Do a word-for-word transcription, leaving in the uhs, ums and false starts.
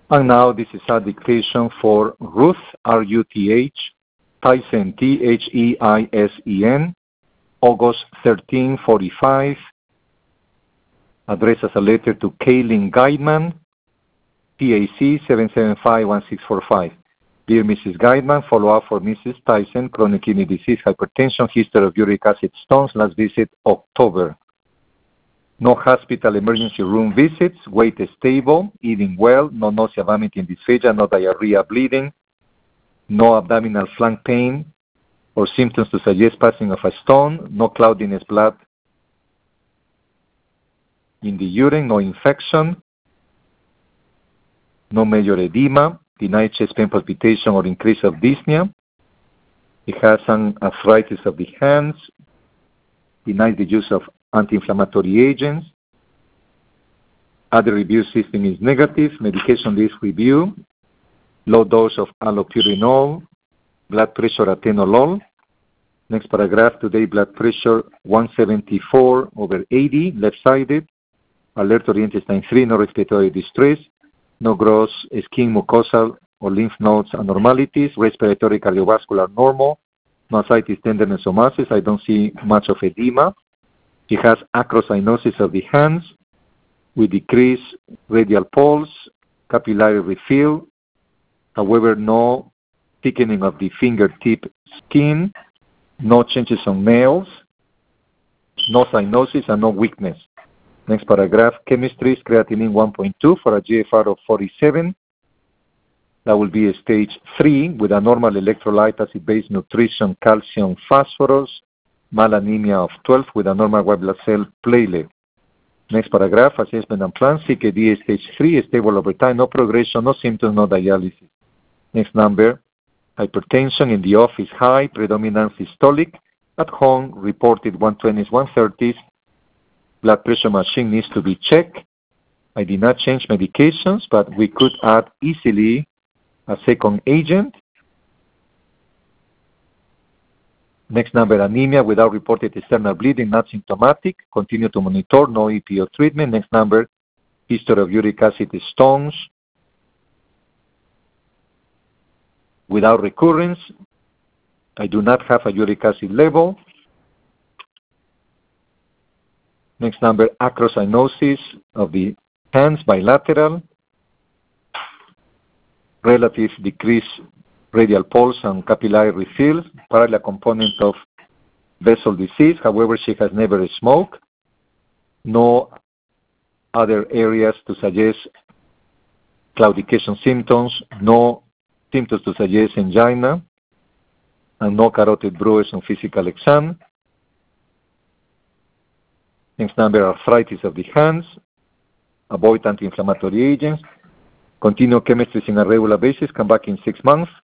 And now this is a dictation for Ruth, R U T H, Theisen, T H E I S E N, August thirteenth, forty-five, addressed as a letter to Kaylin Guidman, P A C seven seven five one six four five. Dear Missus Guidman, follow-up for Missus Theisen, chronic kidney disease, hypertension, history of uric acid stones, last visit October. No hospital emergency room visits, weight stable, eating well, no nausea, vomiting, dysphagia, no diarrhea, bleeding, no abdominal flank pain or symptoms to suggest passing of a stone, no cloudiness, blood in the urine, no infection, no major edema, denied chest pain, palpitation, or increase of dyspnea. It has some arthritis of the hands, denies the use of anti-inflammatory agents. Other review system is negative. Medication list review. Low dose of allopurinol. Blood pressure atenolol. Next paragraph, today blood pressure one seventy-four over eighty, left-sided. Alert or intestine three, no respiratory distress. No gross skin, mucosal, or lymph nodes abnormalities. Respiratory, cardiovascular normal. No ascites, tenderness, or masses. I don't see much of edema. He has acrocyanosis of the hands with decreased radial pulse, capillary refill, however, no thickening of the fingertip skin, no changes on nails, no cyanosis, and no weakness. Next paragraph, chemistry, creatinine one point two for a G F R of forty-seven. That will be a stage three with a normal electrolyte, acid-based nutrition, calcium, phosphorus, malanemia of twelve with a normal white blood cell platelet. Next paragraph, assessment and plan, C K D stage three, stable over time, no progression, no symptoms, no dialysis. Next number, hypertension in the office high, predominant systolic. At home, reported one twenties, one thirties. Blood pressure machine needs to be checked. I did not change medications, but we could add easily a second agent. Next number, anemia without reported external bleeding, not symptomatic. Continue to monitor, no E P O treatment. Next number, history of uric acid stones without recurrence. I do not have a uric acid level. Next number, acrocyanosis of the hands, bilateral. Relative decrease radial pulse and capillary refill, parallel component of vessel disease. However, she has never smoked. No other areas to suggest claudication symptoms. No symptoms to suggest angina. And no carotid bruise on physical exam. Next number, arthritis of the hands. Avoid anti-inflammatory agents. Continue chemistry on a regular basis. Come back in six months.